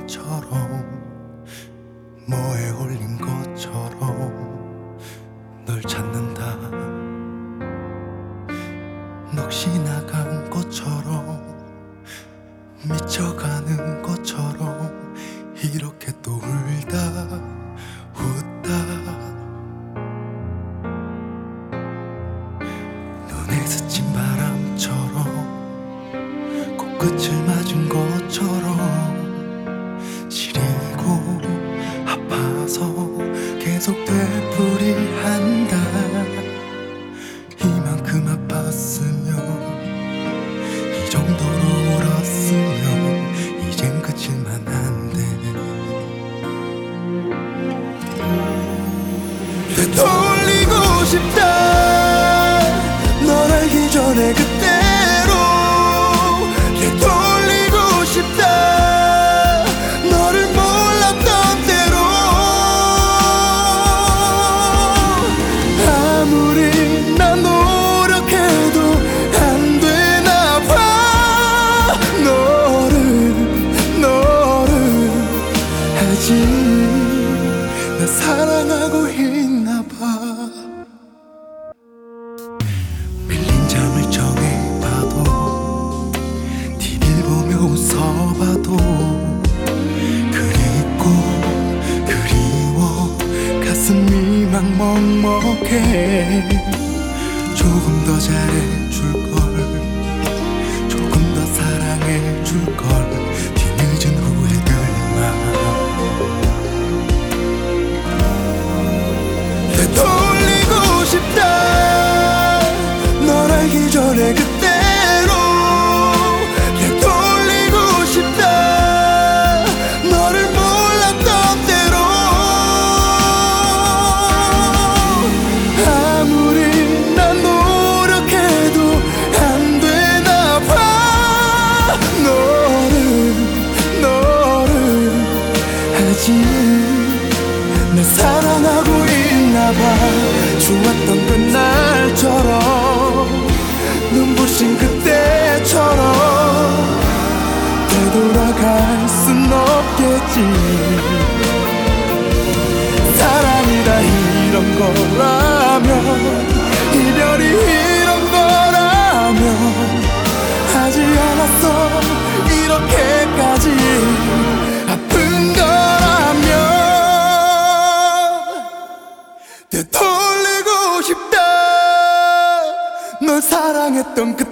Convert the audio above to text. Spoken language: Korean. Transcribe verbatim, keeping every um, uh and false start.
것처럼 뭐에 홀린 것처럼 널 찾는다. 넋이 나간 것처럼 미쳐가는 것처럼 이렇게 또 울다 웃다 눈에 스친 바람처럼 코끝을 맞은 것처럼 시리고 아파서 계속 되풀이한다. 이만큼 아팠으면 이 정도로 울었으면 이젠 그칠만 한데 되돌리고 싶다. 널 알기 전에 그때로 되돌리고 싶다. 너를 몰랐던 때로 아무리 난 노력해도 안 되나 봐. 너를 너를 아직 나 사랑하고 있나 봐. 밀린 잠을 정해봐도 티비를 보며 웃어봐도 그립고 그리워 가슴이 막 먹먹해. 조금 더 잘해줄걸, 조금 더 사랑해줄걸. 뒤늦은 후회들만 되돌리고 싶다. 널 알기 전에 그때로 되돌리고 싶다. 너를 몰랐던 때로 아무리 난 노력해도 안 되나 봐. 너를 너를 아직 나 사랑하고 있나 봐. 좋았던 그날처럼 눈부신 그때처럼 되돌아갈 순 없겠지. 사랑이라 이런 거라면, 이별이 이런 거라면 하지 않았어 이렇게까지 아픈 거라면 되돌리고 싶다. 널 사랑했던 그